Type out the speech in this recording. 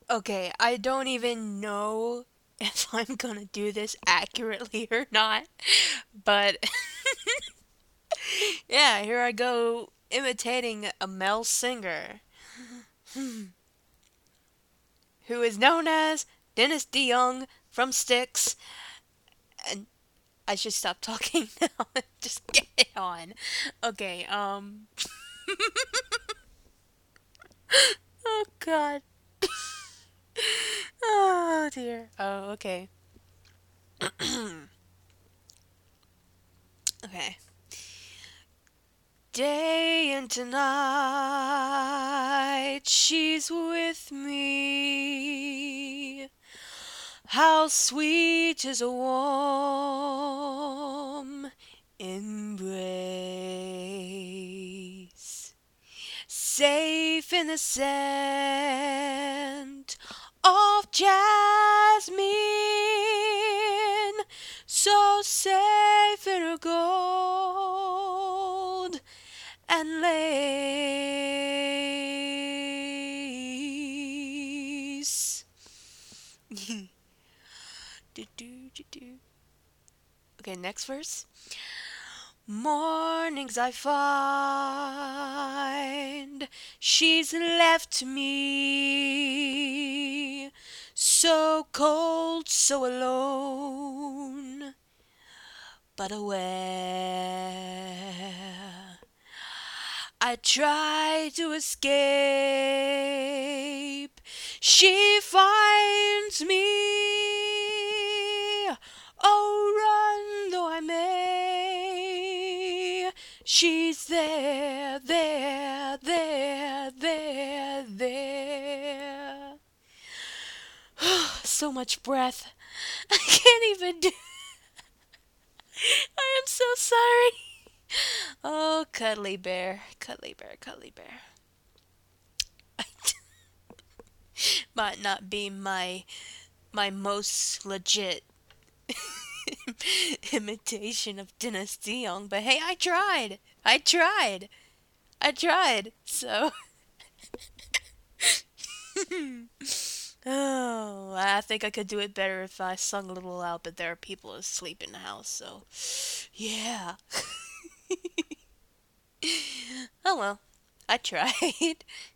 Okay, I don't even know if I'm gonna do this accurately or not, but yeah, here I go imitating a male singer who is known as Dennis DeYoung from Styx, and I should stop talking now and just get it on. Okay, oh god. Oh dear. Oh, okay. Okay. Day into night, she's with me. How sweet is a warm embrace. Safe in the scent of jasmine, so safe in her gold and lace. Do. Okay, next verse. Mornings I find she's left me so cold, so alone, but aware I try to escape. She finds me. Oh, run though I may. She's there, there, there, there, there. So much breath. I can't even do. I am so sorry. Oh, cuddly bear, cuddly bear, cuddly bear. Might not be my most legit imitation of Dennis DeYoung, but hey, I tried. I tried. I tried. So, oh, I think I could do it better if I sung a little loud, but there are people asleep in the house, so yeah. Oh well, I tried.